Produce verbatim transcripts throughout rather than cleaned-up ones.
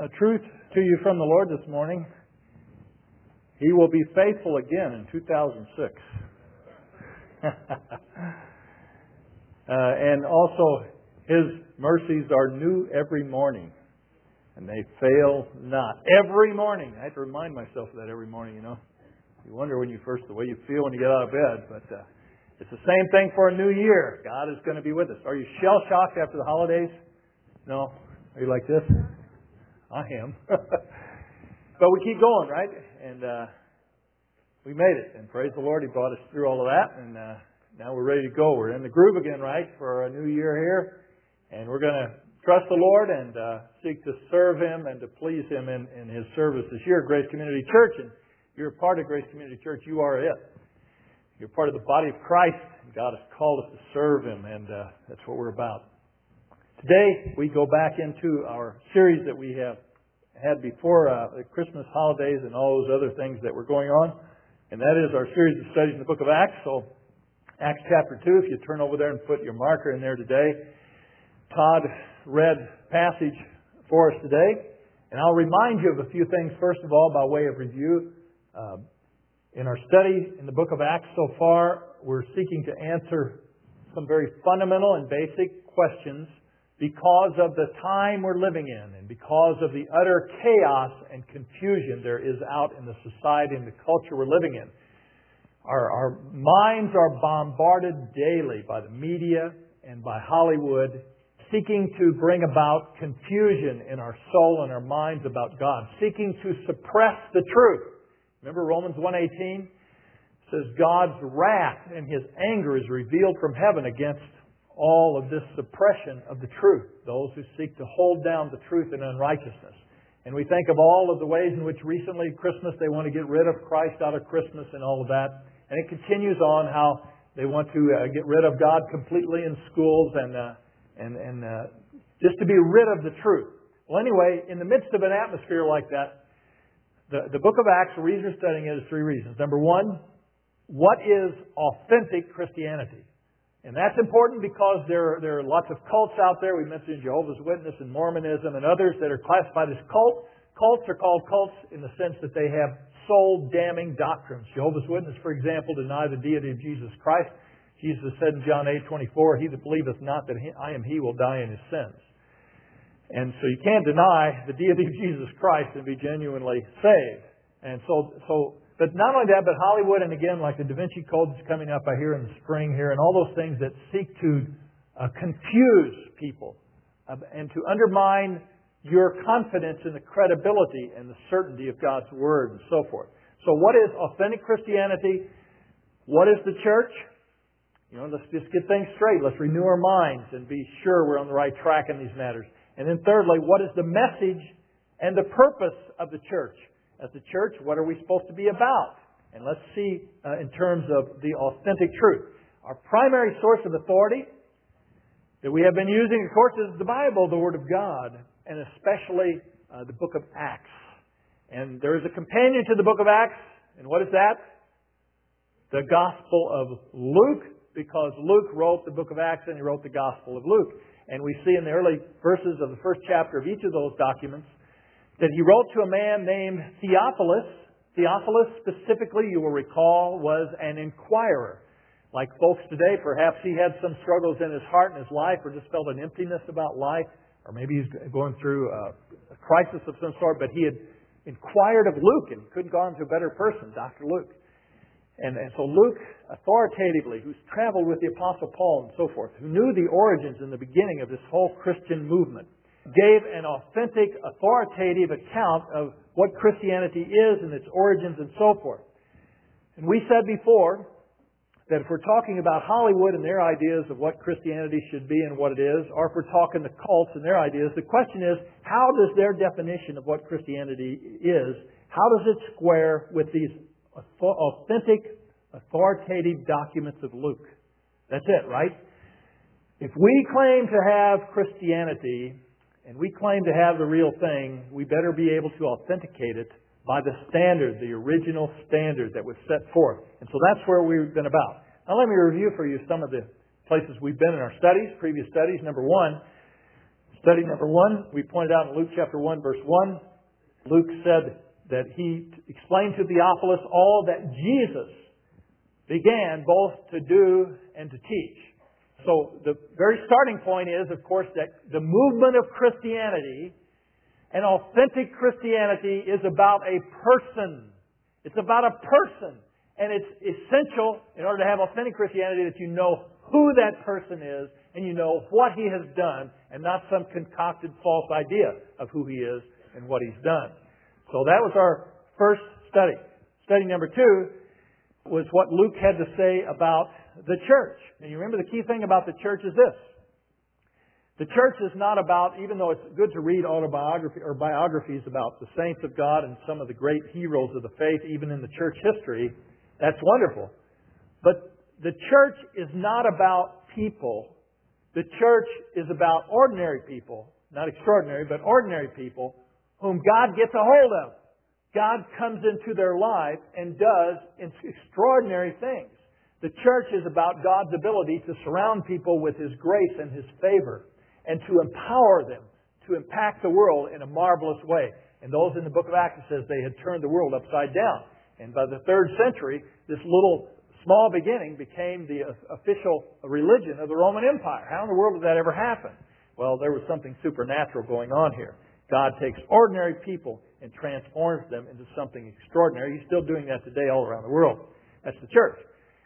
a truth to you from the Lord this morning. He will be faithful again in two thousand six. uh, and also, His mercies are new every morning, and they fail not. Every morning. I have to remind myself of that every morning, you know. You wonder when you first, the way you feel when you get out of bed, but uh, it's the same thing for a new year. God is going to be with us. Are you shell-shocked after the holidays? No? Are you like this? I am. But we keep going, right? And uh, we made it. And praise the Lord, He brought us through all of that. And uh, now we're ready to go. We're in the groove again, right, for a new year here. And we're going to trust the Lord and uh, seek to serve Him and to please Him in, in His service this year at Grace Community Church. And you're a part of Grace Community Church. You are it. You're part of the body of Christ. And God has called us to serve Him, and uh, that's what we're about. Today, we go back into our series that we have had before uh, the Christmas holidays and all those other things that were going on. And that is our series of studies in the book of Acts. So, Acts chapter two, if you turn over there and put your marker in there today. Todd read passage for us today. And I'll remind you of a few things, first of all, by way of review. Uh, in our study in the book of Acts so far, we're seeking to answer some very fundamental and basic questions because of the time we're living in and because of the utter chaos and confusion there is out in the society and the culture we're living in. Our, our minds are bombarded daily by the media and by Hollywood, seeking to bring about confusion in our soul and our minds about God, seeking to suppress the truth. Remember Romans one eighteen? It says God's wrath and His anger is revealed from heaven against all of this suppression of the truth, those who seek to hold down the truth in unrighteousness. And we think of all of the ways in which recently Christmas they want to get rid of Christ out of Christmas and all of that. And it continues on how they want to uh, get rid of God completely in schools and uh, and and uh, just to be rid of the truth. Well, anyway, in the midst of an atmosphere like that, the, the book of Acts, the reason we're studying it is three reasons. Number one, what is authentic Christianity? And that's important because there, there are lots of cults out there. We mentioned Jehovah's Witness and Mormonism and others that are classified as cult. Cults are called cults in the sense that they have soul-damning doctrines. Jehovah's Witness, for example, deny the deity of Jesus Christ. Jesus said in John eight twenty-four, "He that believeth not that I am He will die in his sins." And so you can't deny the deity of Jesus Christ and be genuinely saved. And so, so But not only that, but Hollywood, and again, like the Da Vinci Code is coming up, I hear in the spring here, and all those things that seek to uh, confuse people uh, and to undermine your confidence in the credibility and the certainty of God's Word and so forth. So what is authentic Christianity? What is the church? You know, let's just get things straight. Let's renew our minds and be sure we're on the right track in these matters. And then thirdly, what is the message and the purpose of the church? As a church, what are we supposed to be about? And let's see uh, in terms of the authentic truth. Our primary source of authority that we have been using, of course, is the Bible, the Word of God, and especially uh, the book of Acts. And there is a companion to the book of Acts, and what is that? The Gospel of Luke, because Luke wrote the book of Acts and he wrote the Gospel of Luke. And we see in the early verses of the first chapter of each of those documents that he wrote to a man named Theophilus. Theophilus, specifically, you will recall, was an inquirer. Like folks today, perhaps he had some struggles in his heart and his life, or just felt an emptiness about life, or maybe he's going through a, a crisis of some sort, but he had inquired of Luke and couldn't go on to a better person, Doctor Luke. And, and so Luke, authoritatively, who's traveled with the Apostle Paul and so forth, who knew the origins and the beginning of this whole Christian movement, gave an authentic, authoritative account of what Christianity is and its origins and so forth. And we said before that if we're talking about Hollywood and their ideas of what Christianity should be and what it is, or if we're talking the cults and their ideas, the question is, how does their definition of what Christianity is, how does it square with these authentic, authoritative documents of Luke? That's it, right? If we claim to have Christianity, and we claim to have the real thing, we better be able to authenticate it by the standard, the original standard that was set forth. And so that's where we've been about. Now let me review for you some of the places we've been in our studies, previous studies. Number one, Study number one, we pointed out in Luke chapter one, verse one, Luke said that he explained to Theophilus all that Jesus began both to do and to teach. So the very starting point is, of course, that the movement of Christianity, and authentic Christianity, is about a person. It's about a person. And it's essential, in order to have authentic Christianity, that you know who that person is and you know what he has done, and not some concocted false idea of who he is and what he's done. So that was our first study. Study number two was what Luke had to say about the church. And you remember the key thing about the church is this. The church is not about, even though it's good to read autobiography or biographies about the saints of God and some of the great heroes of the faith, even in the church history, that's wonderful. But the church is not about people. The church is about ordinary people, not extraordinary, but ordinary people whom God gets a hold of. God comes into their life and does extraordinary things. The church is about God's ability to surround people with His grace and His favor, and to empower them to impact the world in a marvelous way. And those in the book of Acts, it says they had turned the world upside down. And by the third century, this little small beginning became the official religion of the Roman Empire. How in the world did that ever happen? Well, there was something supernatural going on here. God takes ordinary people and transforms them into something extraordinary. He's still doing that today all around the world. That's the church.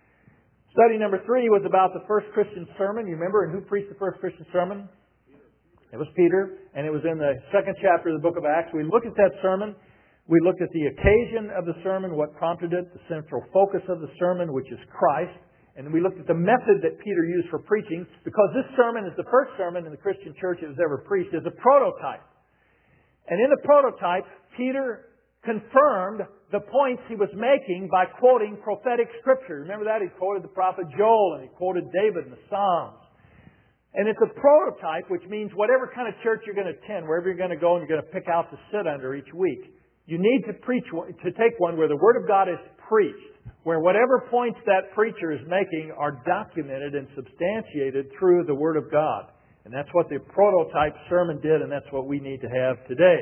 Study number three was about the first Christian sermon. You remember, and who preached the first Christian sermon? It was Peter, and it was in the second chapter of the book of Acts. We looked at that sermon. We looked at the occasion of the sermon, what prompted it, the central focus of the sermon, which is Christ. And we looked at the method that Peter used for preaching, because this sermon is the first sermon in the Christian church that was ever preached as a prototype. And in the prototype, Peter confirmed the points he was making by quoting prophetic scripture. Remember that? He quoted the prophet Joel, and he quoted David in the Psalms. And it's a prototype, which means whatever kind of church you're going to attend, wherever you're going to go and you're going to pick out to sit under each week, you need to preach, to take one where the Word of God is preached, where whatever points that preacher is making are documented and substantiated through the Word of God. And that's what the prototype sermon did, and that's what we need to have today.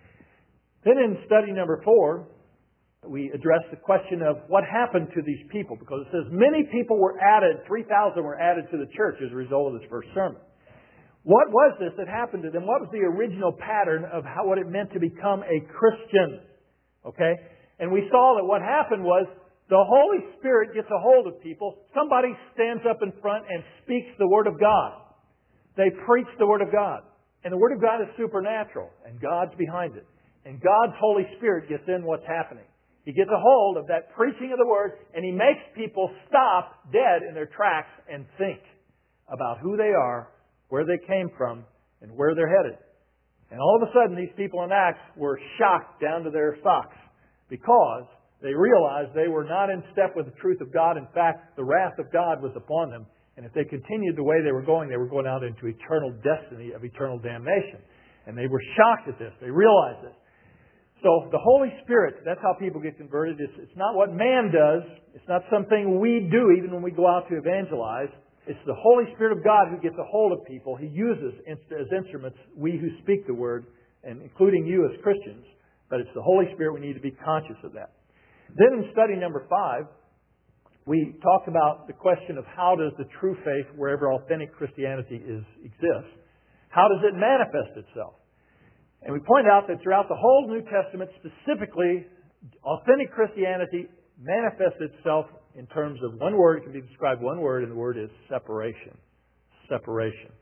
Then in study number four, we addressed the question of what happened to these people, because it says many people were added, three thousand were added to the church as a result of this first sermon. What was this that happened to them? What was the original pattern of how, what it meant to become a Christian? Okay? And we saw that what happened was the Holy Spirit gets a hold of people. Somebody stands up in front and speaks the Word of God. They preach the Word of God. And the Word of God is supernatural. And God's behind it. And God's Holy Spirit gets in what's happening. He gets a hold of that preaching of the Word, and He makes people stop dead in their tracks and think about who they are, where they came from, and where they're headed. And all of a sudden, these people in Acts were shocked down to their socks, because they realized they were not in step with the truth of God. In fact, the wrath of God was upon them. And if they continued the way they were going, they were going out into eternal destiny of eternal damnation. And they were shocked at this. They realized this. So the Holy Spirit, that's how people get converted. It's, it's not what man does. It's not something we do even when we go out to evangelize. It's the Holy Spirit of God who gets a hold of people. He uses as instruments we who speak the Word, and including you as Christians. But it's the Holy Spirit. We need to be conscious of that. Then in study number five, we talked about the question of how does the true faith, wherever authentic Christianity is exists, how does it manifest itself? And we point out that throughout the whole New Testament, specifically, authentic Christianity manifests itself in terms of one word. It can be described one word, and the word is separation. Separation.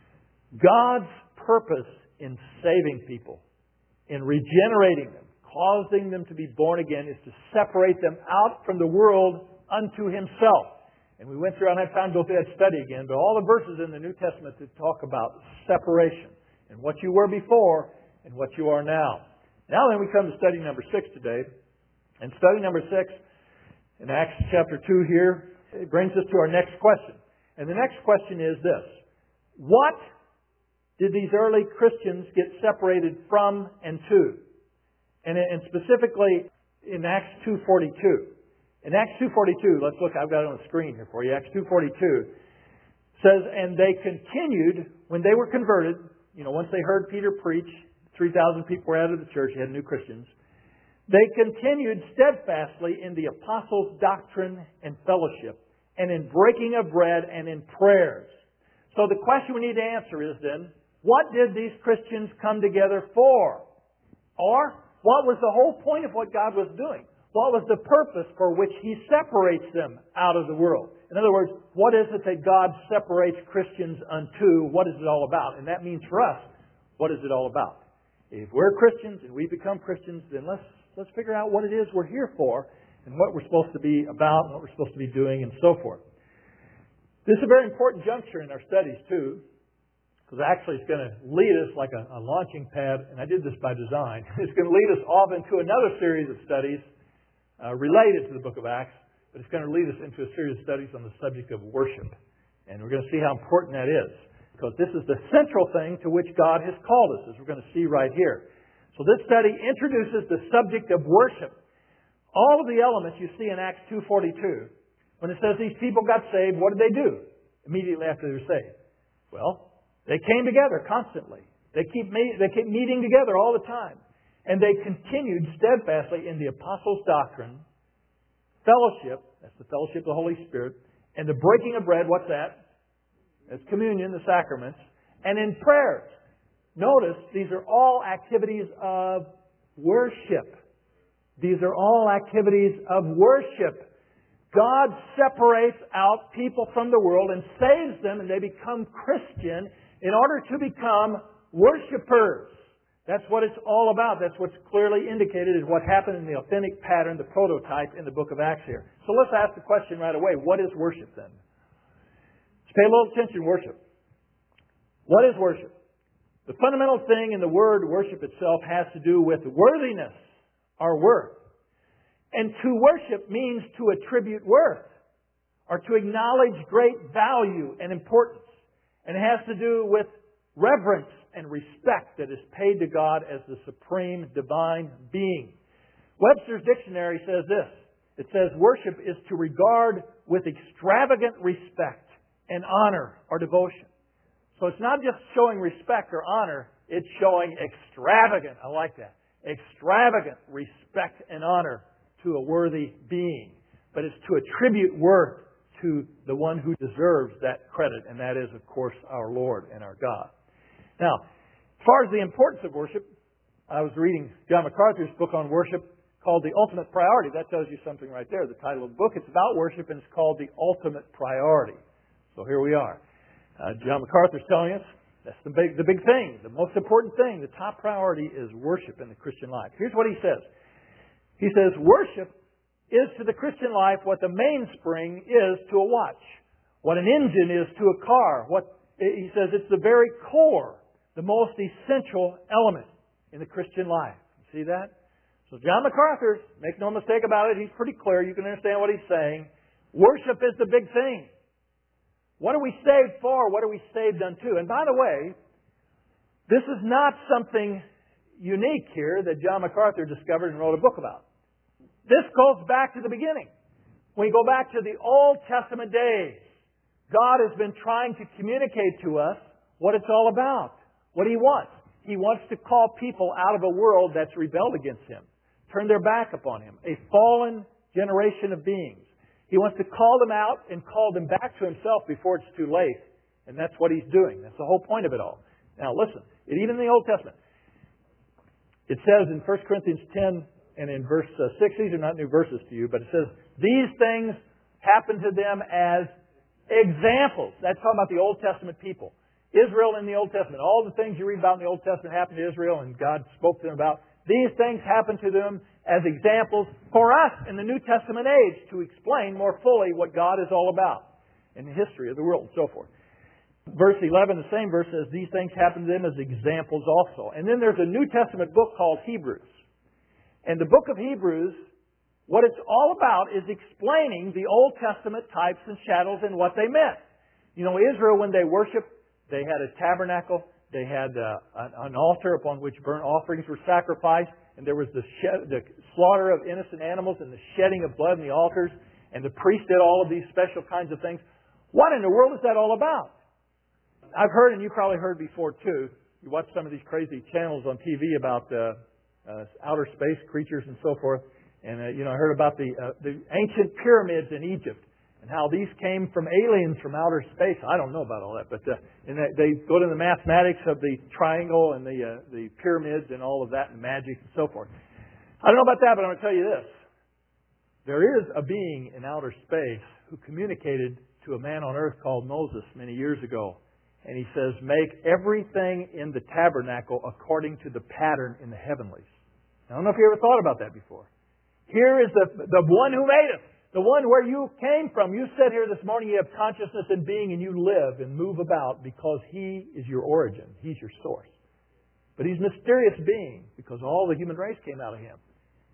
God's purpose in saving people, in regenerating them, causing them to be born again, is to separate them out from the world unto Himself. And we went through, I don't have time to go through that study again, but all the verses in the New Testament that talk about separation and what you were before and what you are now. Now then we come to study number six today. And study number six, in Acts chapter two here, it brings us to our next question. And the next question is this: what did these early Christians get separated from and to? And, and specifically in Acts two forty-two. In Acts two forty-two, let's look, I've got it on the screen here for you. Acts two forty-two says, and they continued, when they were converted, you know, once they heard Peter preach, three thousand people were added to the church, you had new Christians. They continued steadfastly in the apostles' doctrine and fellowship, and in breaking of bread and in prayers. So the question we need to answer is then, what did these Christians come together for? Or, what was the whole point of what God was doing? What was the purpose for which He separates them out of the world? In other words, what is it that God separates Christians unto? What is it all about? And that means for us, what is it all about? If we're Christians and we become Christians, then let's let's figure out what it is we're here for and what we're supposed to be about and what we're supposed to be doing and so forth. This is a very important juncture in our studies too, because actually it's going to lead us like a, a launching pad, and I did this by design. It's going to lead us off into another series of studies uh, related to the book of Acts, but it's going to lead us into a series of studies on the subject of worship. And we're going to see how important that is, because this is the central thing to which God has called us, as we're going to see right here. So this study introduces the subject of worship. All of the elements you see in Acts two forty-two. When it says these people got saved, what did they do immediately after they were saved? Well, they came together constantly. They keep me- they keep meeting together all the time. And they continued steadfastly in the apostles' doctrine, fellowship, that's the fellowship of the Holy Spirit, and the breaking of bread, what's that? That's communion, the sacraments, and in prayers. Notice, these are all activities of worship. These are all activities of worship. God separates out people from the world and saves them, and they become Christian in order to become worshipers. That's what it's all about. That's what's clearly indicated is what happened in the authentic pattern, the prototype in the book of Acts here. So let's ask the question right away. What is worship then? Let's pay a little attention to worship. What is worship? The fundamental thing in the word worship itself has to do with worthiness, our worth. And to worship means to attribute worth, or to acknowledge great value and importance. And it has to do with reverence and respect that is paid to God as the supreme divine being. Webster's dictionary says this. It says worship is to regard with extravagant respect and honor or devotion. So it's not just showing respect or honor, it's showing extravagant, I like that, extravagant respect and honor to a worthy being. But it's to attribute worth to the one who deserves that credit, and that is, of course, our Lord and our God. Now, as far as the importance of worship, I was reading John MacArthur's book on worship called The Ultimate Priority. That tells you something right there, the title of the book. It's about worship, and it's called The Ultimate Priority. So here we are. Uh, John MacArthur's telling us that's the big, the big thing, the most important thing, the top priority is worship in the Christian life. Here's what he says. He says, worship is to the Christian life what the mainspring is to a watch, what an engine is to a car. What he says, it's the very core, the most essential element in the Christian life. See that? So John MacArthur, make no mistake about it, he's pretty clear. You can understand what he's saying. Worship is the big thing. What are we saved for? What are we saved unto? And by the way, this is not something unique here that John MacArthur discovered and wrote a book about. This goes back to the beginning. When we go back to the Old Testament days, God has been trying to communicate to us what it's all about, what He wants. He wants to call people out of a world that's rebelled against Him, turned their back upon Him, a fallen generation of beings. He wants to call them out and call them back to Himself before it's too late. And that's what He's doing. That's the whole point of it all. Now listen, even in the Old Testament, it says in First Corinthians ten and in verse six, these are not new verses to you, but it says, these things happen to them as examples. That's talking about the Old Testament people. Israel in the Old Testament. All the things you read about in the Old Testament happened to Israel and God spoke to them about. These things happen to them as examples for us in the New Testament age to explain more fully what God is all about in the history of the world and so forth. Verse eleven, the same verse says, these things happen to them as examples also. And then there's a New Testament book called Hebrews. And the book of Hebrews, what it's all about is explaining the Old Testament types and shadows and what they meant. You know, Israel, when they worshiped, they had a tabernacle. They had uh, an altar upon which burnt offerings were sacrificed. And there was the, shed, the slaughter of innocent animals and the shedding of blood in the altars. And the priest did all of these special kinds of things. What in the world is that all about? I've heard, and you probably heard before too, you watch some of these crazy channels on T V about uh, uh, outer space creatures and so forth. And, uh, you know, I heard about the, uh, the ancient pyramids in Egypt and how these came from aliens from outer space. I don't know about all that, but uh, and they, they go to the mathematics of the triangle and the, uh, the pyramids and all of that and magic and so forth. I don't know about that, but I'm going to tell you this. There is a being in outer space who communicated to a man on earth called Moses many years ago. And he says, make everything in the tabernacle according to the pattern in the heavenlies. I don't know if you ever thought about that before. Here is the, the one who made us. The one where you came from. You sit here this morning, you have consciousness and being, and you live and move about because He is your origin. He's your source. But He's a mysterious being because all the human race came out of Him.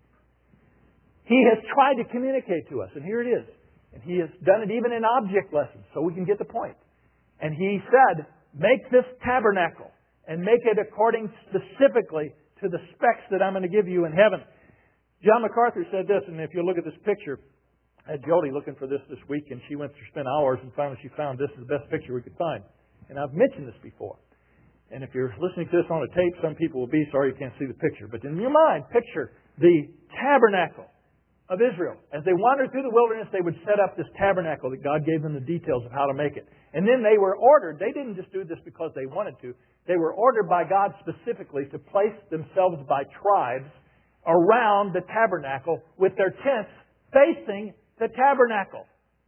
He has tried to communicate to us, and here it is. And He has done it even in object lessons, so we can get the point. And He said, make this tabernacle and make it according specifically to the specs that I'm going to give you in heaven. John MacArthur said this, and if you look at this picture, I had Jody looking for this this week, and she went to spend hours, and finally she found this is the best picture we could find. And I've mentioned this before. And if you're listening to this on a tape, some people will be sorry you can't see the picture. But in your mind, picture the tabernacle of Israel. As they wandered through the wilderness, they would set up this tabernacle that God gave them the details of how to make it. And then they were ordered. They didn't just do this because they wanted to. They were ordered by God specifically to place themselves by tribes around the tabernacle with their tents facing the tabernacle.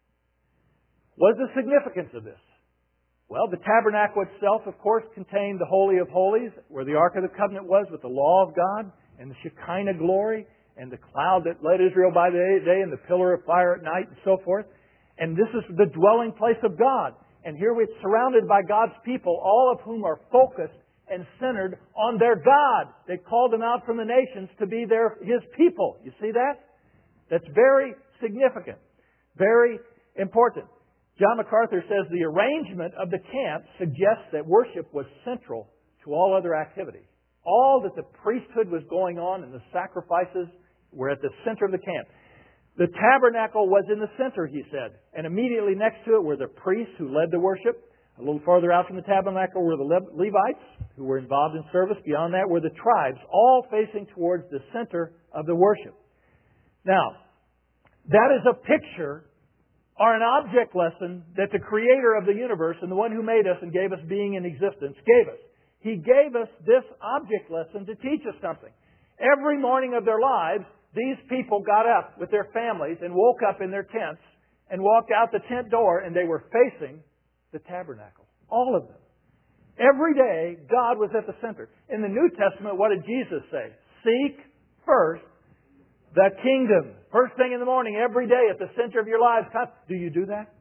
What is the significance of this? Well, the tabernacle itself, of course, contained the Holy of Holies, where the Ark of the Covenant was with the law of God and the Shekinah glory and the cloud that led Israel by the day and the pillar of fire at night and so forth. And this is the dwelling place of God. And here we're surrounded by God's people, all of whom are focused and centered on their God. They called them out from the nations to be their His people. You see that? That's very significant. Very important. John MacArthur says the arrangement of the camp suggests that worship was central to all other activity. All that the priesthood was going on and the sacrifices were at the center of the camp. The tabernacle was in the center, he said. And immediately next to it were the priests who led the worship. A little farther out from the tabernacle were the Levites who were involved in service. Beyond that were the tribes, all facing towards the center of the worship. Now, that is a picture or an object lesson that the Creator of the universe and the one who made us and gave us being and existence gave us. He gave us this object lesson to teach us something. Every morning of their lives, these people got up with their families and woke up in their tents and walked out the tent door, and they were facing the tabernacle. All of them. Every day, God was at the center. In the New Testament, what did Jesus say? Seek first the kingdom. First thing in the morning, every day at the center of your lives. Do you do that?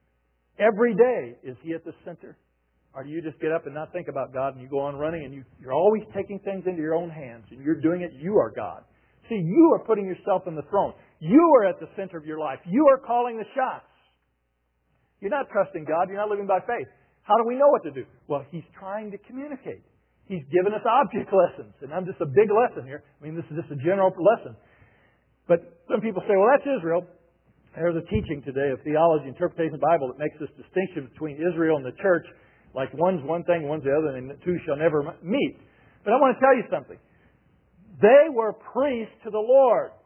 Every day, is He at the center? Or do you just get up and not think about God and you go on running and you, you're always taking things into your own hands and you're doing it, you are God. See, you are putting yourself on the throne. You are at the center of your life. You are calling the shots. You're not trusting God. You're not living by faith. How do we know what to do? Well, He's trying to communicate. He's given us object lessons. And I'm just a big lesson here. I mean, this is just a general lesson. But some people say, well, that's Israel. There's a teaching today of theology, interpretation of the Bible that makes this distinction between Israel and the church. Like one's one thing, one's the other, and the two shall never meet. But I want to tell you something. They were priests to the Lord.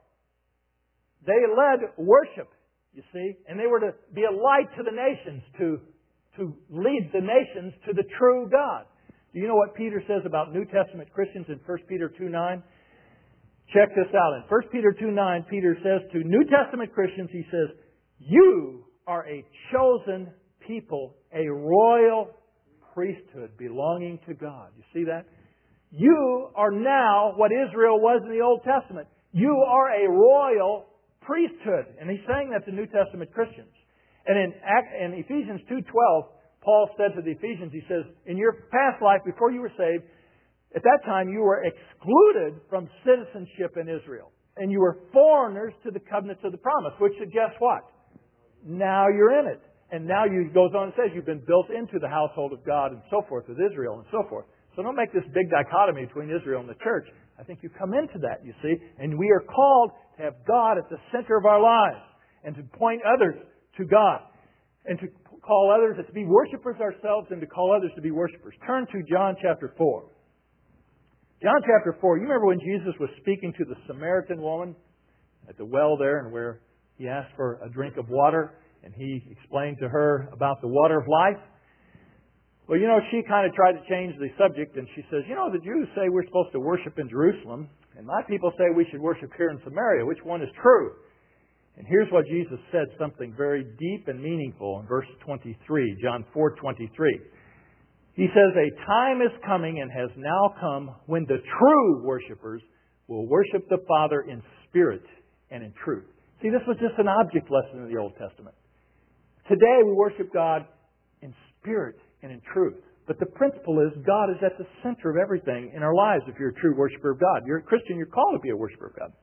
They led worship, you see, and they were to be a light to the nations, to, to lead the nations to the true God. Do you know what Peter says about New Testament Christians in First Peter two nine? Check this out. In First Peter two nine, Peter says to New Testament Christians, he says, you are a chosen people, a royal priesthood belonging to God. You see that? You are now what Israel was in the Old Testament. You are a royal priesthood. And he's saying that to New Testament Christians. And in, in Ephesians two twelve, Paul said to the Ephesians, he says, in your past life, before you were saved, at that time you were excluded from citizenship in Israel. And you were foreigners to the covenants of the promise, which suggests what? Now you're in it. And now you goes on and says you've been built into the household of God and so forth with Israel and so forth. So don't make this big dichotomy between Israel and the church. I think you come into that, you see. And we are called to have God at the center of our lives and to point others to God and to call others, to be worshipers ourselves, and to call others to be worshipers. Turn to John chapter four. John chapter four, you remember when Jesus was speaking to the Samaritan woman at the well there, and where He asked for a drink of water, and He explained to her about the water of life? Well, you know, she kind of tried to change the subject, and she says, you know, the Jews say we're supposed to worship in Jerusalem, and my people say we should worship here in Samaria. Which one is true? And here's what Jesus said, something very deep and meaningful in verse twenty-three, John four twenty-three. He says, a time is coming and has now come when the true worshipers will worship the Father in spirit and in truth. See, this was just an object lesson in the Old Testament. Today we worship God in spirit and in truth. But the principle is God is at the center of everything in our lives if you're a true worshiper of God. You're a Christian, you're called to be a worshiper of God.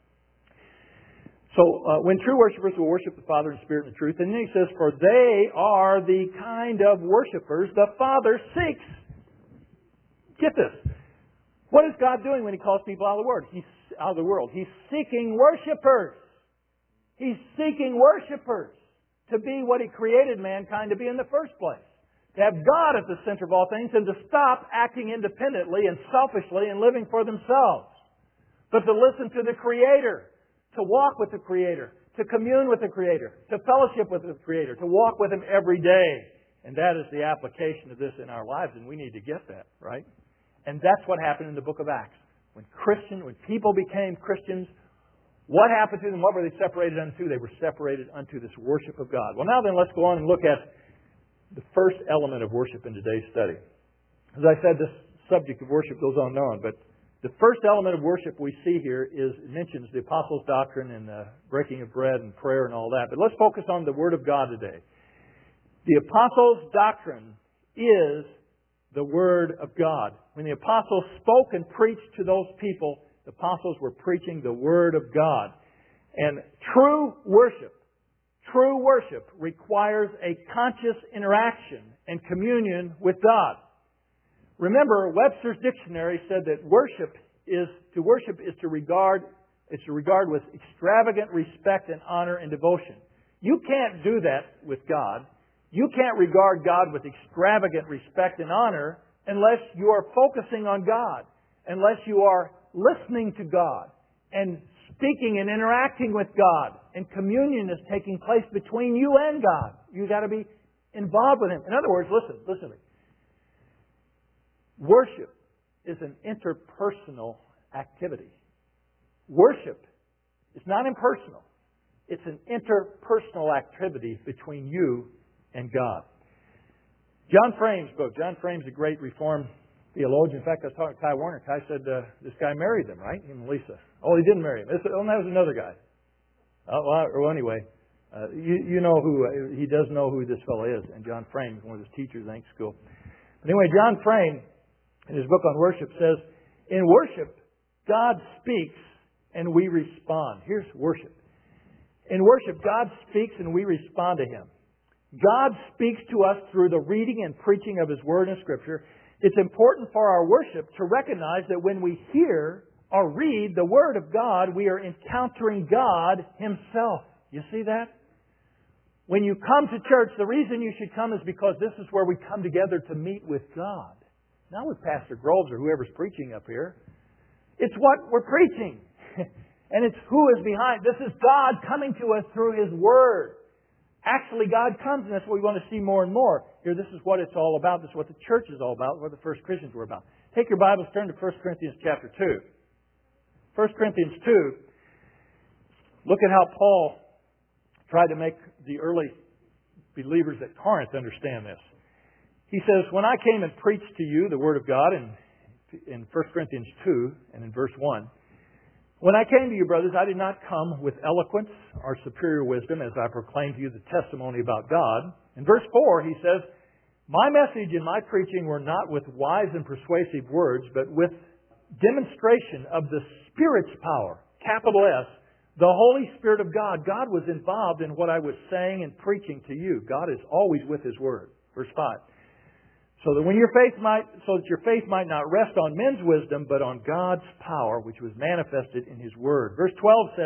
So uh, when true worshipers will worship the Father in spirit and truth, and then He says, for they are the kind of worshipers the Father seeks. Get this. What is God doing when He calls people out of the world? He's out of the world. He's seeking worshipers. He's seeking worshipers to be what He created mankind to be in the first place. To have God at the center of all things and to stop acting independently and selfishly and living for themselves. But to listen to the Creator. To walk with the Creator, to commune with the Creator, to fellowship with the Creator, to walk with Him every day. And that is the application of this in our lives, and we need to get that, right? And that's what happened in the book of Acts. When Christian, when people became Christians, what happened to them? What were they separated unto? They were separated unto this worship of God. Well, now then, let's go on and look at the first element of worship in today's study. As I said, this subject of worship goes on and on, but the first element of worship we see here is, it mentions the Apostles' doctrine and the breaking of bread and prayer and all that. But let's focus on the Word of God today. The Apostles' doctrine is the Word of God. When the Apostles spoke and preached to those people, the Apostles were preaching the Word of God. And true worship, true worship requires a conscious interaction and communion with God. Remember, Webster's dictionary said that worship is to worship is to regard is to regard with extravagant respect and honor and devotion. You can't do that with God. You can't regard God with extravagant respect and honor unless you are focusing on God, unless you are listening to God and speaking and interacting with God, and communion is taking place between you and God. You've got to be involved with Him. In other words, listen, listen to me. Worship is an interpersonal activity. Worship is not impersonal. It's an interpersonal activity between you and God. John Frame's book. John Frame's a great Reformed theologian. In fact, I was talking to Kai Warner. Kai said uh, this guy married them, right? Him and Lisa. Oh, he didn't marry him. This, oh, that was another guy. Oh, well, well anyway, uh, you, you know who, uh, he does know who this fellow is. And John Frame is one of his teachers, I think, school. But anyway, John Frame, in his book on worship, says, in worship, God speaks and we respond. Here's worship. In worship, God speaks and we respond to Him. God speaks to us through the reading and preaching of His Word in Scripture. It's important for our worship to recognize that when we hear or read the Word of God, we are encountering God Himself. You see that? When you come to church, the reason you should come is because this is where we come together to meet with God. Not with Pastor Groves or whoever's preaching up here. It's what we're preaching. And it's who is behind. This is God coming to us through His Word. Actually, God comes, and that's what we want to see more and more. Here, this is what it's all about. This is what the church is all about, what the first Christians were about. Take your Bibles, turn to First Corinthians chapter two. First Corinthians two. Look at how Paul tried to make the early believers at Corinth understand this. He says, when I came and preached to you the Word of God in, in First Corinthians two and in verse one, when I came to you, brothers, I did not come with eloquence or superior wisdom as I proclaimed to you the testimony about God. In verse four, he says, my message and my preaching were not with wise and persuasive words, but with demonstration of the Spirit's power, capital S, the Holy Spirit of God. God was involved in what I was saying and preaching to you. God is always with His Word. Verse five. So that when your faith might, so that your faith might not rest on men's wisdom, but on God's power, which was manifested in His Word. Verse twelve says,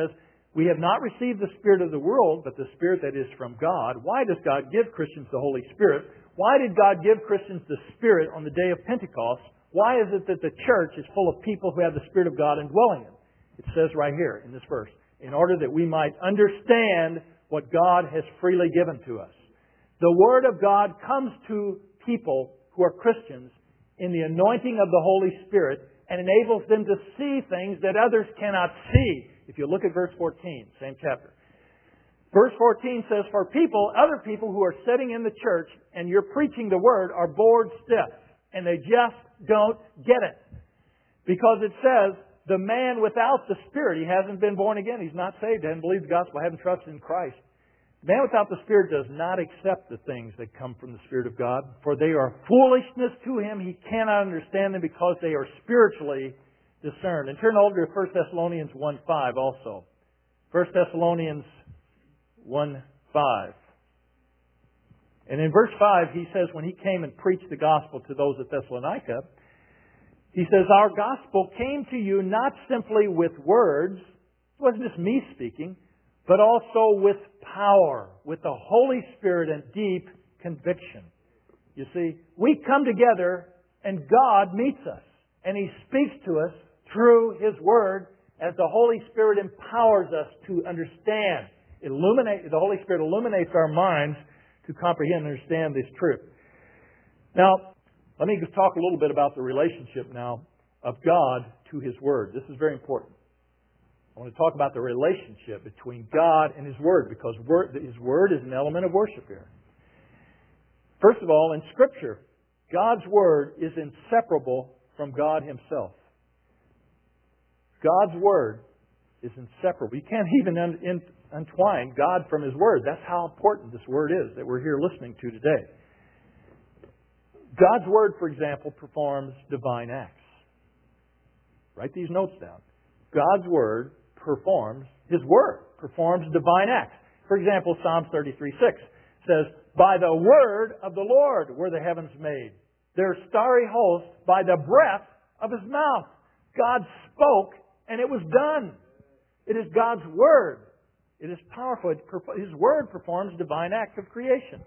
We have not received the Spirit of the world, but the Spirit that is from God. Why does God give Christians the Holy Spirit? Why did God give Christians the Spirit on the day of Pentecost? Why is it that the church is full of people who have the Spirit of God indwelling them? It says right here in this verse, in order that we might understand what God has freely given to us. The Word of God comes to people who are Christians in the anointing of the Holy Spirit and enables them to see things that others cannot see. If you look at verse fourteen, same chapter. Verse fourteen says, for people, other people who are sitting in the church and you're preaching the Word are bored stiff and they just don't get it. Because it says, the man without the Spirit, he hasn't been born again, he's not saved, hasn't believed the gospel, hasn't trusted in Christ. The man without the Spirit does not accept the things that come from the Spirit of God, for they are foolishness to him. He cannot understand them because they are spiritually discerned. And turn over to First Thessalonians one five also. First Thessalonians one five. And in verse five, he says, when he came and preached the gospel to those at Thessalonica, he says, our gospel came to you not simply with words. It wasn't just me speaking, but also with power, with the Holy Spirit and deep conviction. You see, we come together and God meets us. And He speaks to us through His Word as the Holy Spirit empowers us to understand. Illuminate, the Holy Spirit illuminates our minds to comprehend and understand this truth. Now, let me just talk a little bit about the relationship now of God to His Word. This is very important. I want to talk about the relationship between God and His Word, because His Word is an element of worship here. First of all, in Scripture, God's Word is inseparable from God Himself. God's Word is inseparable. You can't even un- in- untwine God from His Word. That's how important this Word is that we're here listening to today. God's Word, for example, performs divine acts. Write these notes down. God's Word performs, His Word performs divine acts. For example, Psalms thirty-three six says, by the word of the Lord were the heavens made, their starry host by the breath of His mouth. God spoke and it was done. It is God's Word. It is powerful. His Word performs divine acts of creation.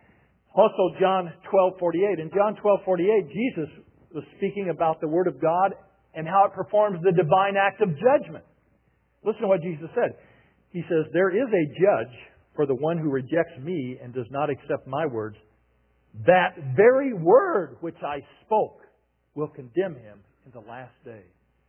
Also, John twelve forty-eight. In John twelve forty-eight, Jesus was speaking about the Word of God and how it performs the divine act of judgment. Listen to what Jesus said. He says, there is a judge for the one who rejects me and does not accept my words. That very word which I spoke will condemn him in the last day.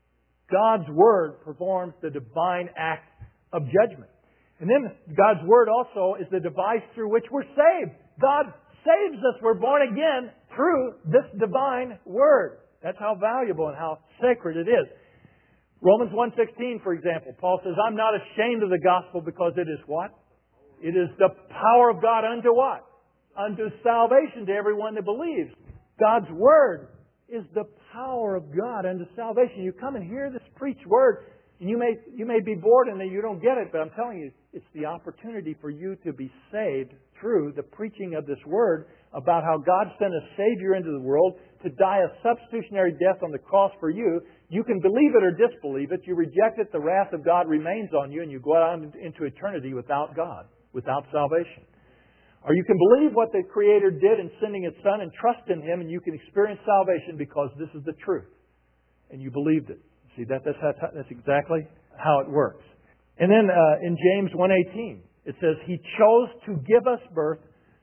God's Word performs the divine act of judgment. And then God's Word also is the device through which we're saved. God saves us. We're born again through this divine Word. That's how valuable and how sacred it is. Romans one sixteen, for example, Paul says, I'm not ashamed of the gospel because it is what? It is the power of God unto what? Unto salvation to everyone that believes. God's Word is the power of God unto salvation. You come and hear this preached Word, and you may you may be bored and you don't get it, but I'm telling you, it's the opportunity for you to be saved through the preaching of this Word about how God sent a Savior into the world to die a substitutionary death on the cross for you. You can believe it or disbelieve it. You reject it, the wrath of God remains on you, and you go out into eternity without God, without salvation. Or you can believe what the Creator did in sending His Son and trust in Him, and you can experience salvation because this is the truth. And you believed it. See, that, that's, how, that's exactly how it works. And then uh, in James one eighteen, it says, He chose to give us birth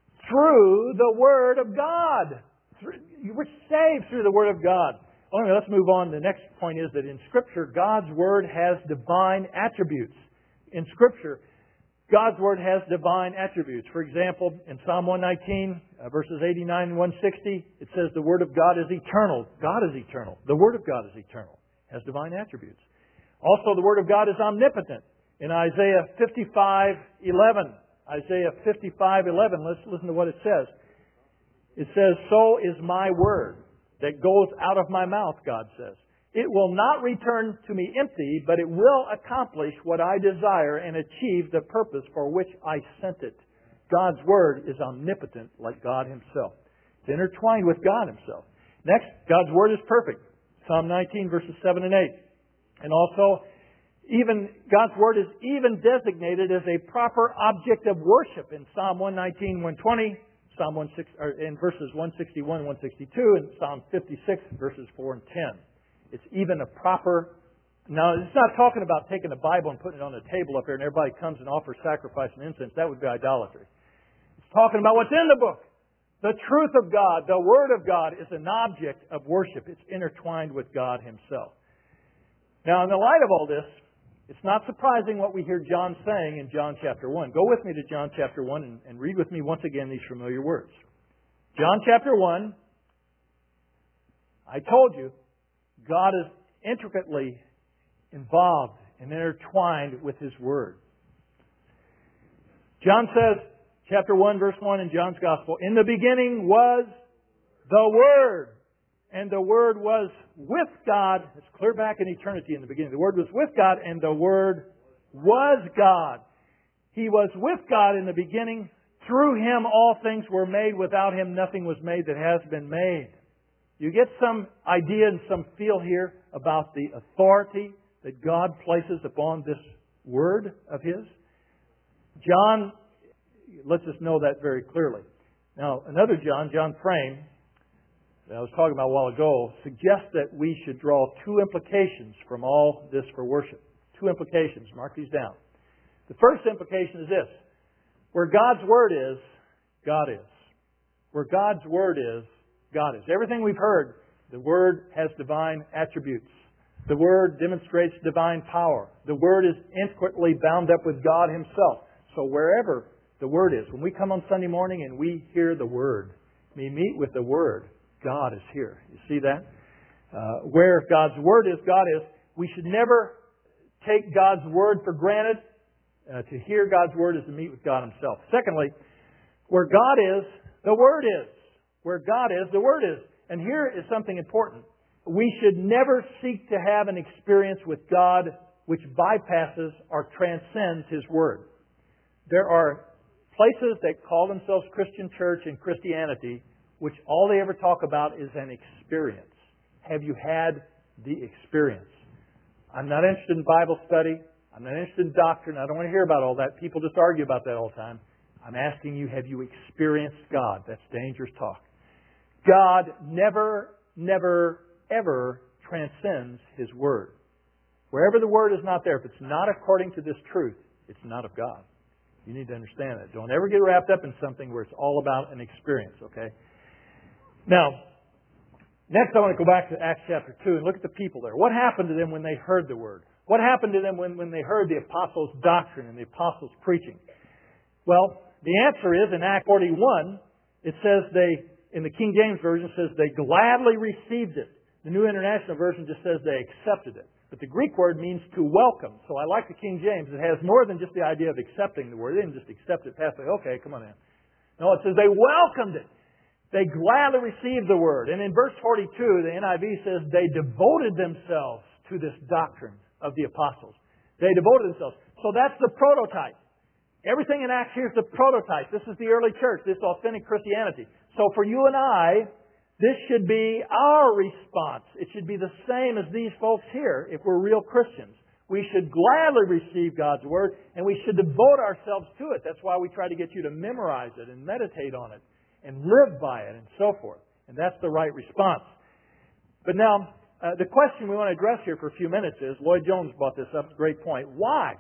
through the Word of God. You were saved through the Word of God. Well, let's move on. The next point is that in Scripture, God's Word has divine attributes. In Scripture, God's Word has divine attributes. For example, in Psalm one nineteen, uh, verses eighty-nine and one sixty, it says the Word of God is eternal. God is eternal. The Word of God is eternal. Has divine attributes. Also, the Word of God is omnipotent. In Isaiah fifty-five eleven, Isaiah fifty-five eleven, let's listen to what it says. It says, so is my word that goes out of my mouth, God says. It will not return to me empty, but it will accomplish what I desire and achieve the purpose for which I sent it. God's Word is omnipotent like God Himself. It's intertwined with God Himself. Next, God's Word is perfect. Psalm nineteen, verses seven and eight. And also, Even God's Word is even designated as a proper object of worship in Psalm one nineteen, one twenty, Psalm one six, or in verses one sixty-one, one sixty-two, and Psalm fifty-six, verses four and ten. It's even a proper... Now, it's not talking about taking the Bible and putting it on a table up here and everybody comes and offers sacrifice and incense. That would be idolatry. It's talking about what's in the book. The truth of God, the Word of God, is an object of worship. It's intertwined with God Himself. Now, in the light of all this, it's not surprising what we hear John saying in John chapter one. Go with me to John chapter one and, and read with me once again these familiar words. John chapter one, I told you, God is intricately involved and intertwined with His Word. John says, chapter one, verse one in John's Gospel, in the beginning was the Word, and the Word was with God. It's clear back in eternity in the beginning. The Word was with God, and the Word was God. He was with God in the beginning. Through Him all things were made. Without Him nothing was made that has been made. You get some idea and some feel here about the authority that God places upon this Word of His. John lets us know that very clearly. Now, another John, John Frame, that I was talking about a while ago, suggests that we should draw two implications from all this for worship. Two implications. Mark these down. The first implication is this. Where God's Word is, God is. Where God's Word is, God is. Everything we've heard, the Word has divine attributes. The Word demonstrates divine power. The Word is intricately bound up with God Himself. So wherever the Word is, when we come on Sunday morning and we hear the Word, we meet with the Word, God is here. You see that? Uh, where God's Word is, God is. We should never take God's Word for granted. Uh, to hear God's Word is to meet with God Himself. Secondly, where God is, the Word is. Where God is, the Word is. And here is something important. We should never seek to have an experience with God which bypasses or transcends His Word. There are places that call themselves Christian church and Christianity which all they ever talk about is an experience. Have you had the experience? I'm not interested in Bible study. I'm not interested in doctrine. I don't want to hear about all that. People just argue about that all the time. I'm asking you, have you experienced God? That's dangerous talk. God never, never, ever transcends His Word. Wherever the Word is not there, if it's not according to this truth, it's not of God. You need to understand that. Don't ever get wrapped up in something where it's all about an experience, okay? Now, next I want to go back to Acts chapter two and look at the people there. What happened to them when they heard the Word? What happened to them when, when they heard the apostles' doctrine and the apostles' preaching? Well, the answer is in Acts forty-one, it says they, in the King James Version, it says they gladly received it. The New International Version just says they accepted it. But the Greek word means to welcome. So I like the King James. It has more than just the idea of accepting the Word. They didn't just accept it passively. Okay, come on in. No, it says they welcomed it. They gladly received the Word. And in verse forty-two, the N I V says they devoted themselves to this doctrine of the apostles. They devoted themselves. So that's the prototype. Everything in Acts here is the prototype. This is the early church, this authentic Christianity. So for you and I, this should be our response. It should be the same as these folks here if we're real Christians. We should gladly receive God's Word and we should devote ourselves to it. That's why we try to get you to memorize it and meditate on it and live by it and so forth. And that's the right response. But now, uh, the question we want to address here for a few minutes is, Lloyd Jones brought this up, great point. Why?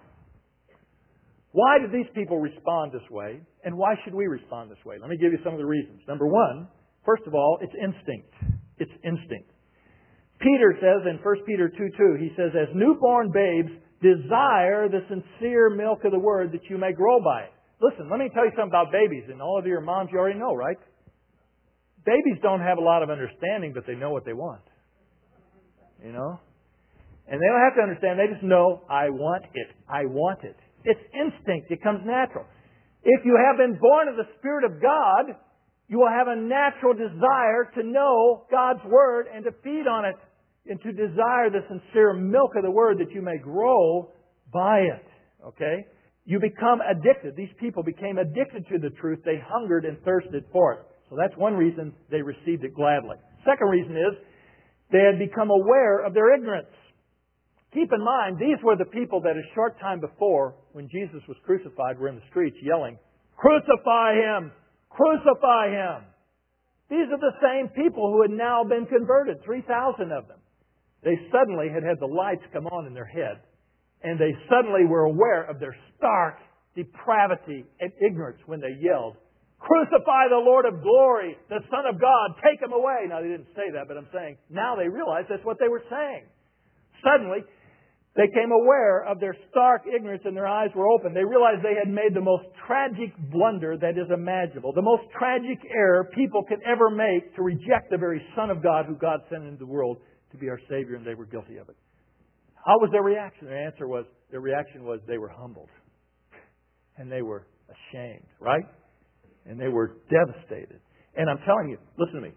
Why did these people respond this way? And why should we respond this way? Let me give you some of the reasons. Number one, first of all, it's instinct. It's instinct. Peter says in First Peter two two, he says, as newborn babes, desire the sincere milk of the Word that you may grow by it. Listen, let me tell you something about babies. And all of your moms, you already know, right? Babies don't have a lot of understanding, but they know what they want. You know? And they don't have to understand. They just know, I want it. I want it. It's instinct. It comes natural. If you have been born of the Spirit of God, you will have a natural desire to know God's Word and to feed on it and to desire the sincere milk of the Word that you may grow by it. Okay? You become addicted. These people became addicted to the truth. They hungered and thirsted for it. So that's one reason they received it gladly. Second reason is they had become aware of their ignorance. Keep in mind, these were the people that a short time before, when Jesus was crucified, were in the streets yelling, "Crucify Him! Crucify Him!" These are the same people who had now been converted, three thousand of them. They suddenly had had the lights come on in their head, and they suddenly were aware of their stark depravity and ignorance when they yelled, "Crucify the Lord of glory, the Son of God, take Him away." Now, they didn't say that, but I'm saying now they realize that's what they were saying. Suddenly, they came aware of their stark ignorance and their eyes were open. They realized they had made the most tragic blunder that is imaginable, the most tragic error people can ever make to reject the very Son of God who God sent into the world to be our Savior, and they were guilty of it. How was their reaction? Their answer was, their reaction was they were humbled. And they were ashamed, right? And they were devastated. And I'm telling you, listen to me.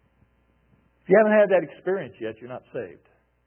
If you haven't had that experience yet, you're not saved.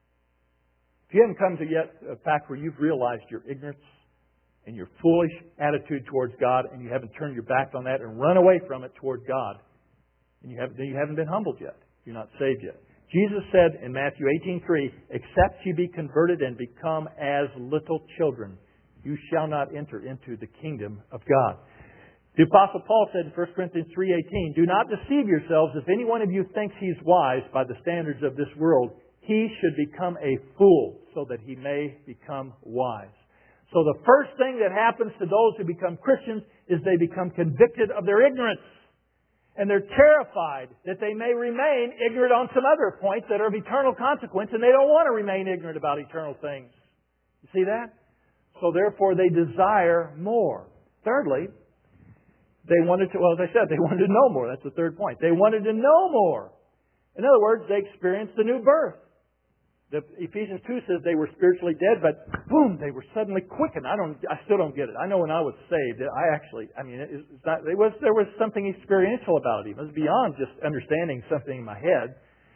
If you haven't come to yet a fact where you've realized your ignorance and your foolish attitude towards God, and you haven't turned your back on that and run away from it toward God, and you haven't, you haven't been humbled yet. You're not saved yet. Jesus said in Matthew eighteen three, "Except you be converted and become as little children, you shall not enter into the kingdom of God." The Apostle Paul said in First Corinthians three eighteen, "Do not deceive yourselves. If any one of you thinks he's wise by the standards of this world, he should become a fool so that he may become wise." So the first thing that happens to those who become Christians is they become convicted of their ignorance. And they're terrified that they may remain ignorant on some other points that are of eternal consequence, and they don't want to remain ignorant about eternal things. You see that? So therefore they desire more. Thirdly, they wanted to, well, as I said, they wanted to know more. That's the third point. They wanted to know more. In other words, they experienced the new birth. The Ephesians two says they were spiritually dead, but boom, they were suddenly quickened. I don't, I still don't get it. I know when I was saved, I actually, I mean, it's not, it was, there was something experiential about it. It was beyond just understanding something in my head.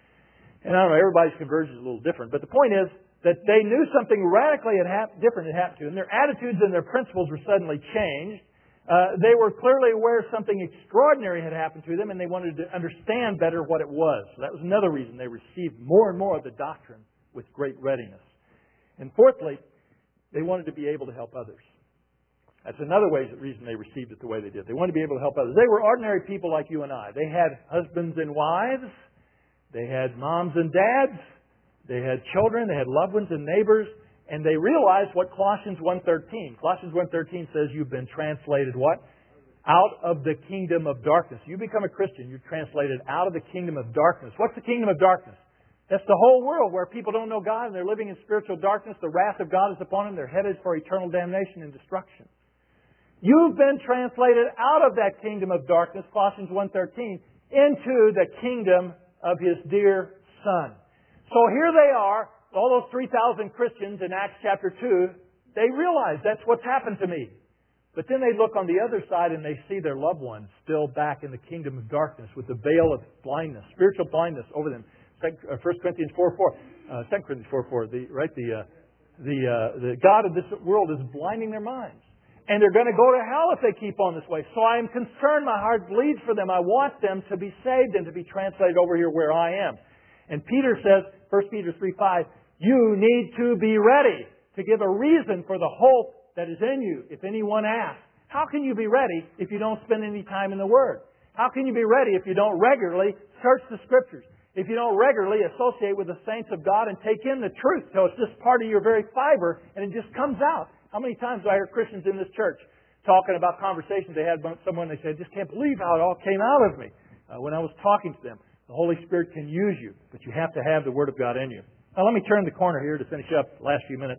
And I don't know, everybody's conversion is a little different. But the point is that they knew something radically had hap- different had happened to them. Their attitudes and their principles were suddenly changed. Uh, they were clearly aware something extraordinary had happened to them, and they wanted to understand better what it was. So that was another reason they received more and more of the doctrine with great readiness. And fourthly, they wanted to be able to help others. That's another way, reason they received it the way they did. They wanted to be able to help others. They were ordinary people like you and I. They had husbands and wives. They had moms and dads. They had children. They had loved ones and neighbors. And they realized what Colossians one thirteen. Colossians one thirteen says you've been translated what? Out of the kingdom of darkness. You become a Christian, you're translated out of the kingdom of darkness. What's the kingdom of darkness? That's the whole world where people don't know God and they're living in spiritual darkness. The wrath of God is upon them. They're headed for eternal damnation and destruction. You've been translated out of that kingdom of darkness, Colossians one thirteen, into the kingdom of His dear Son. So here they are, all those three thousand Christians in Acts chapter two, they realize that's what's happened to me. But then they look on the other side and they see their loved ones still back in the kingdom of darkness with the veil of blindness, spiritual blindness over them. First Corinthians four four, uh, Second Corinthians four four, the, right? The, uh, the, uh, the God of this world is blinding their minds. And they're going to go to hell if they keep on this way. So I am concerned. My heart bleeds for them. I want them to be saved and to be translated over here where I am. And Peter says, First Peter three five, you need to be ready to give a reason for the hope that is in you. If anyone asks, how can you be ready if you don't spend any time in the Word? How can you be ready if you don't regularly search the Scriptures? If you don't regularly associate with the saints of God and take in the truth, so it's just part of your very fiber and it just comes out. How many times do I hear Christians in this church talking about conversations they had with someone, they said, I just can't believe how it all came out of me uh, when I was talking to them. The Holy Spirit can use you, but you have to have the Word of God in you. Now let me turn the corner here to finish up the last few minutes.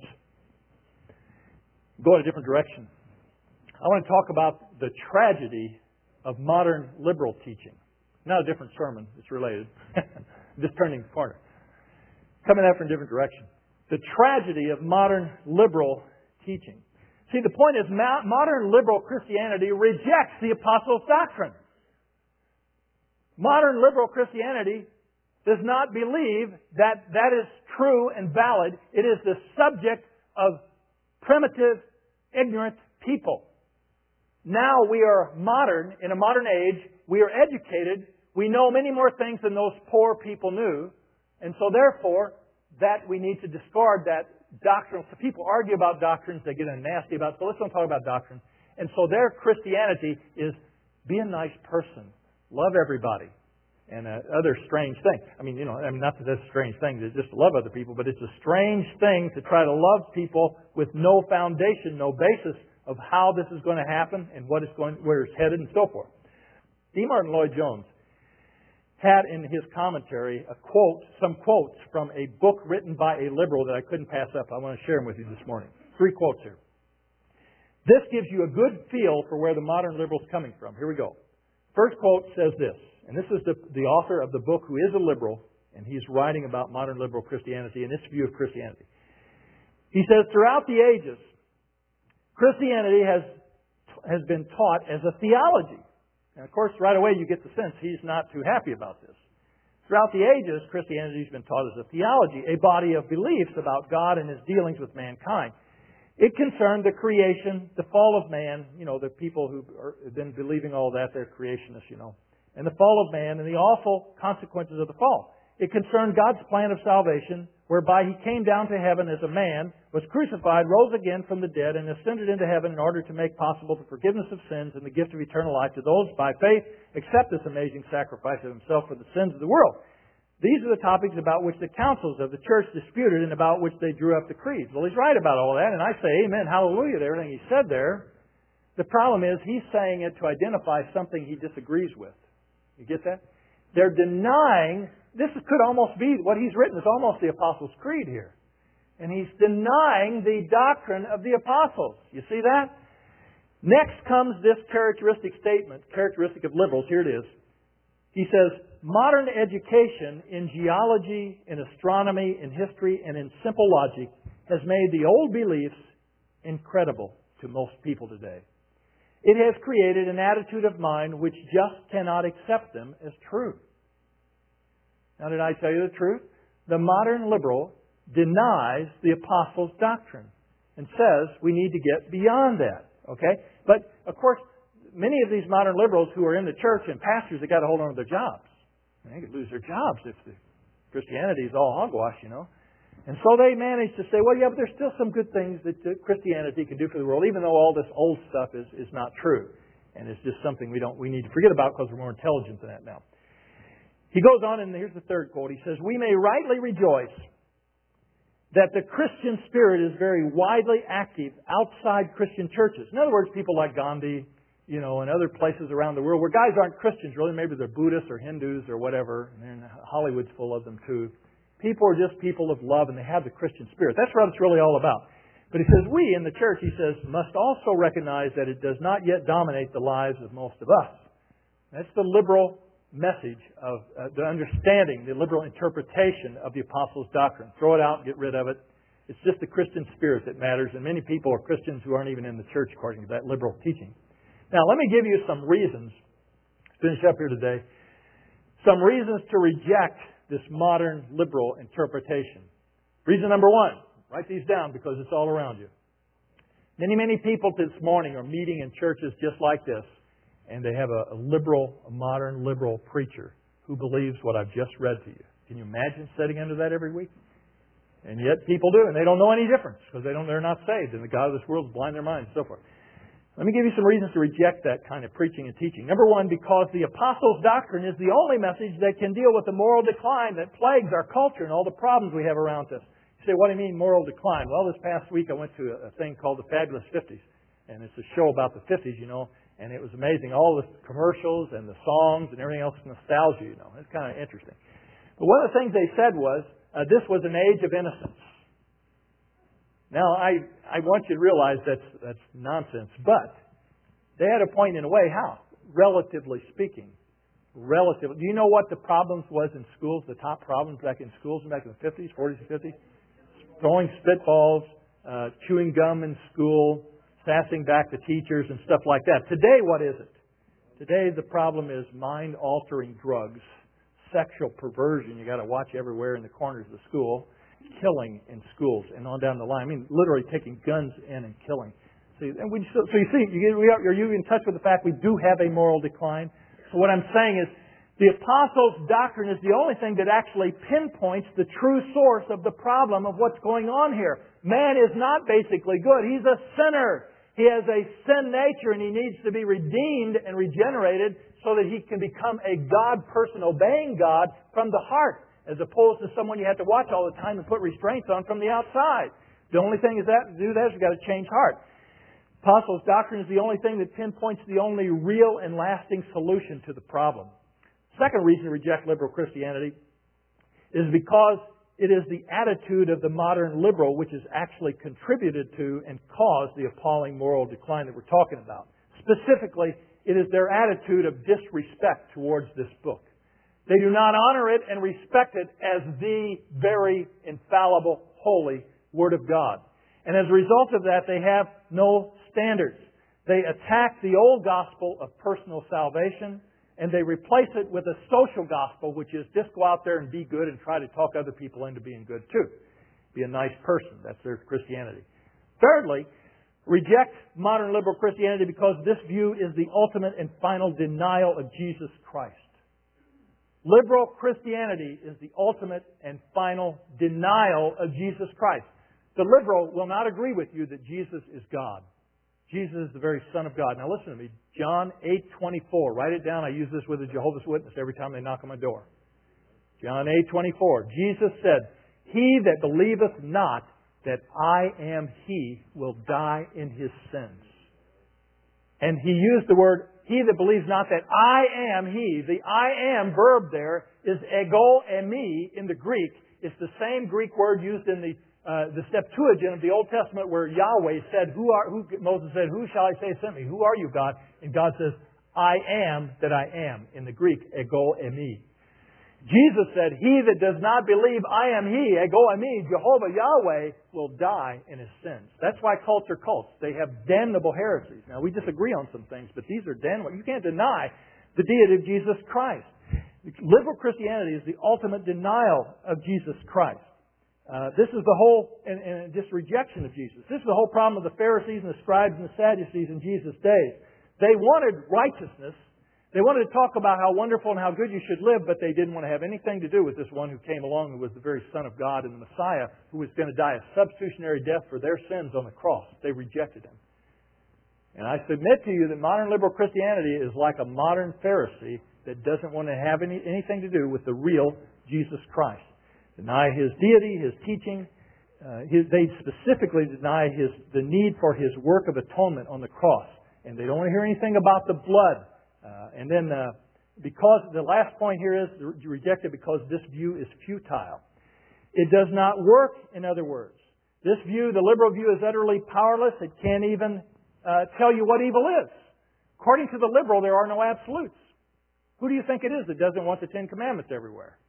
Go in a different direction. I want to talk about the tragedy of modern liberal teaching. Not a different sermon. It's related. Just turning the corner. Coming at it from a different direction. The tragedy of modern liberal teaching. See, the point is modern liberal Christianity rejects the apostles' doctrine. Modern liberal Christianity does not believe that that is true and valid. It is the subject of primitive, ignorant people. Now we are modern, in a modern age. We are educated. We know many more things than those poor people knew. And so therefore, that we need to discard that doctrine. So people argue about doctrines. They get nasty about it. So let's don't talk about doctrine. And so their Christianity is be a nice person. Love everybody. And uh, other strange thing. I mean, you know, I mean, not that that's a strange thing to just love other people, but it's a strange thing to try to love people with no foundation, no basis of how this is going to happen and what it's going, where it's headed, and so forth. D. Martin Lloyd-Jones had in his commentary a quote, some quotes from a book written by a liberal that I couldn't pass up. I want to share them with you this morning. Three quotes here. This gives you a good feel for where the modern liberal is coming from. Here we go. First quote says this. And this is the, the author of the book who is a liberal, and he's writing about modern liberal Christianity and its view of Christianity. He says, throughout the ages, Christianity has, has been taught as a theology. And of course, right away you get the sense he's not too happy about this. Throughout the ages, Christianity has been taught as a theology, a body of beliefs about God and His dealings with mankind. It concerned the creation, the fall of man, you know, the people who are, have been believing all that, they're creationists, you know. And the fall of man and the awful consequences of the fall. It concerned God's plan of salvation, whereby He came down to heaven as a man, was crucified, rose again from the dead, and ascended into heaven in order to make possible the forgiveness of sins and the gift of eternal life to those by faith accept this amazing sacrifice of Himself for the sins of the world. These are the topics about which the councils of the church disputed and about which they drew up the creeds. Well, he's right about all that, and I say amen, hallelujah to everything he said there. The problem is he's saying it to identify something he disagrees with. You get that? They're denying, this could almost be, what he's written is almost the Apostles' Creed here. And he's denying the doctrine of the Apostles. You see that? Next comes this characteristic statement, characteristic of liberals. Here it is. He says, modern education in geology, in astronomy, in history, and in simple logic has made the old beliefs incredible to most people today. It has created an attitude of mind which just cannot accept them as true. Now, did I tell you the truth? The modern liberal denies the Apostles' doctrine and says we need to get beyond that. Okay? But, of course, many of these modern liberals who are in the church and pastors have got to hold on to their jobs. They could lose their jobs if the Christianity is all hogwash, you know. And so they manage to say, well, yeah, but there's still some good things that Christianity can do for the world, even though all this old stuff is, is not true. And it's just something we don't we need to forget about because we're more intelligent than that now. He goes on, and here's the third quote. He says, we may rightly rejoice that the Christian spirit is very widely active outside Christian churches. In other words, people like Gandhi, you know, and other places around the world where guys aren't Christians really. Maybe they're Buddhists or Hindus or whatever. And Hollywood's full of them too. People are just people of love, and they have the Christian spirit. That's what it's really all about. But he says, we in the church, he says, must also recognize that it does not yet dominate the lives of most of us. That's the liberal message of uh, the understanding, the liberal interpretation of the Apostles' doctrine. Throw it out, get rid of it. It's just the Christian spirit that matters, and many people are Christians who aren't even in the church according to that liberal teaching. Now, let me give you some reasons, finish up here today, some reasons to reject this modern liberal interpretation. Reason number one, write these down because it's all around you. Many, many people this morning are meeting in churches just like this, and they have a, a liberal, a modern liberal preacher who believes what I've just read to you. Can you imagine sitting under that every week? And yet people do, and they don't know any difference because they don't, they're not saved, and the God of this world has blind their minds and so forth. Let me give you some reasons to reject that kind of preaching and teaching. Number one, because the Apostles' doctrine is the only message that can deal with the moral decline that plagues our culture and all the problems we have around us. You say, what do you mean moral decline? Well, this past week I went to a thing called the Fabulous fifties. And it's a show about the fifties, you know. And it was amazing. All the commercials and the songs and everything else is nostalgia, you know. It's kind of interesting. But one of the things they said was, uh, this was an age of innocence. Now, I, I want you to realize that's, that's nonsense, but they had a point in a way. How? Relatively speaking. Relatively. Do you know what the problems was in schools, the top problems back in schools back in the fifties, forties and fifties? Throwing spitballs, uh, chewing gum in school, sassing back the teachers and stuff like that. Today, what is it? Today, the problem is mind-altering drugs, sexual perversion. You got to watch everywhere in the corners of the school. Killing in schools and on down the line. I mean, literally taking guns in and killing. See, and we, so, so you see, you, we are, are you in touch with the fact we do have a moral decline? So what I'm saying is, The apostles' doctrine is the only thing that actually pinpoints the true source of the problem of what's going on here. Man is not basically good. He's a sinner. He has a sin nature and he needs to be redeemed and regenerated so that he can become a God person, obeying God from the heart, as opposed to someone you have to watch all the time and put restraints on from the outside. The only thing is that to do that is you've got to change heart. Apostles' doctrine is the only thing that pinpoints the only real and lasting solution to the problem. Second reason to reject liberal Christianity is because it is the attitude of the modern liberal which has actually contributed to and caused the appalling moral decline that we're talking about. Specifically, it is their attitude of disrespect towards this book. They do not honor it and respect it as the very infallible, holy Word of God. And as a result of that, they have no standards. They attack the old gospel of personal salvation, and they replace it with a social gospel, which is just go out there and be good and try to talk other people into being good too. Be a nice person. That's their Christianity. Thirdly, reject modern liberal Christianity because this view is the ultimate and final denial of Jesus Christ. Liberal Christianity is the ultimate and final denial of Jesus Christ. The liberal will not agree with you that Jesus is God. Jesus is the very Son of God. Now listen to me. John eight twenty-four. Write it down. I use this with a Jehovah's Witness every time they knock on my door. John eight twenty-four. Jesus said, "He that believeth not that I am He will die in his sins." And he used the word, he that believes not that I am He. The I am verb there is ego eimi in the Greek. It's the same Greek word used in the Uh, the Septuagint of the Old Testament where Yahweh said, who are, who, Moses said, "Who shall I say sent me? Who are you, God?" And God says, "I am that I am." In the Greek, ego eimi. Jesus said, "He that does not believe I am He, ego eimi, Jehovah Yahweh, will die in his sins." That's why cults are cults. They have damnable heresies. Now, we disagree on some things, but these are damnable. You can't deny the deity of Jesus Christ. Liberal Christianity is the ultimate denial of Jesus Christ. Uh, this is the whole, and, and just rejection of Jesus. This is the whole problem of the Pharisees and the scribes and the Sadducees in Jesus' days. They wanted righteousness. They wanted to talk about how wonderful and how good you should live, but they didn't want to have anything to do with this one who came along who was the very Son of God and the Messiah who was going to die a substitutionary death for their sins on the cross. They rejected Him. And I submit to you that modern liberal Christianity is like a modern Pharisee that doesn't want to have any, anything to do with the real Jesus Christ. Deny His deity, His teaching. Uh, his, they specifically deny His the need for His work of atonement on the cross. And they don't want to hear anything about the blood. Uh, and then, uh, because the last point here is rejected because this view is futile. It does not work, in other words. This view, the liberal view, is utterly powerless. It can't even uh, tell you what evil is. According to the liberal, there are no absolutes. Who do you think it is that doesn't want the Ten Commandments everywhere?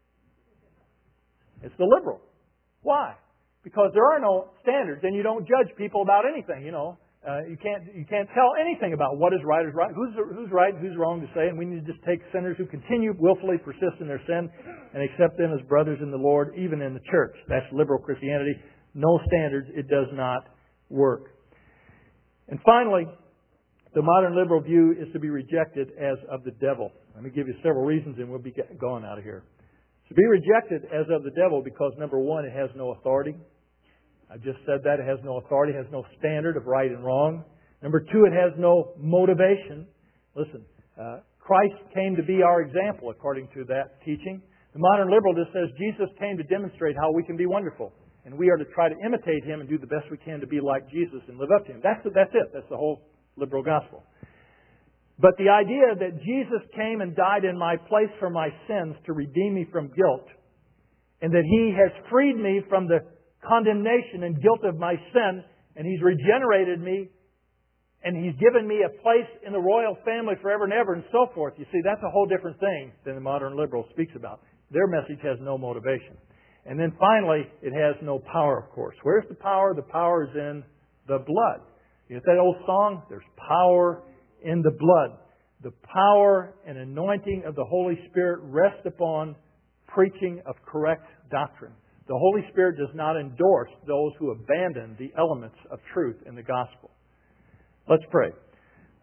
It's the liberal. Why? Because there are no standards, and you don't judge people about anything. You know, uh, you can't you can't tell anything about what is right is right, who's who's right, and who's wrong to say. And we need to just take sinners who continue willfully persist in their sin and accept them as brothers in the Lord, even in the church. That's liberal Christianity. No standards. It does not work. And finally, the modern liberal view is to be rejected as of the devil. Let me give you several reasons, and we'll be going out of here. To be rejected as of the devil because, number one, it has no authority. I just said that. It has no authority. It has no standard of right and wrong. Number two, it has no motivation. Listen, uh, Christ came to be our example according to that teaching. The modern liberal just says Jesus came to demonstrate how we can be wonderful. And we are to try to imitate Him and do the best we can to be like Jesus and live up to Him. That's, that's it. That's the whole liberal gospel. But the idea that Jesus came and died in my place for my sins to redeem me from guilt, and that He has freed me from the condemnation and guilt of my sin, and He's regenerated me, and He's given me a place in the royal family forever and ever, and so forth. You see, that's a whole different thing than the modern liberal speaks about. Their message has no motivation. And then finally, it has no power, of course. Where's the power? The power is in the blood. You know that old song? There's power in the blood. The power and anointing of the Holy Spirit rest upon preaching of correct doctrine. The Holy Spirit does not endorse those who abandon the elements of truth in the gospel. Let's pray.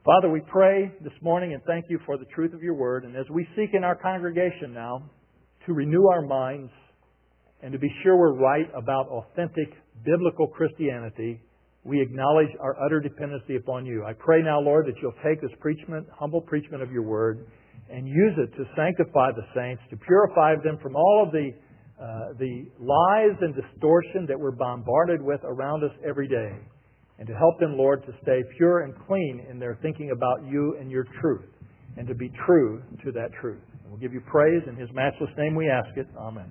Father, we pray this morning and thank you for the truth of your word. And as we seek in our congregation now to renew our minds and to be sure we're right about authentic biblical Christianity, we acknowledge our utter dependency upon you. I pray now, Lord, that you'll take this preachment, humble preachment of your word and use it to sanctify the saints, to purify them from all of the uh, the lies and distortion that we're bombarded with around us every day. And to help them, Lord, to stay pure and clean in their thinking about you and your truth, and to be true to that truth. And we'll give you praise. In His matchless name we ask it. Amen.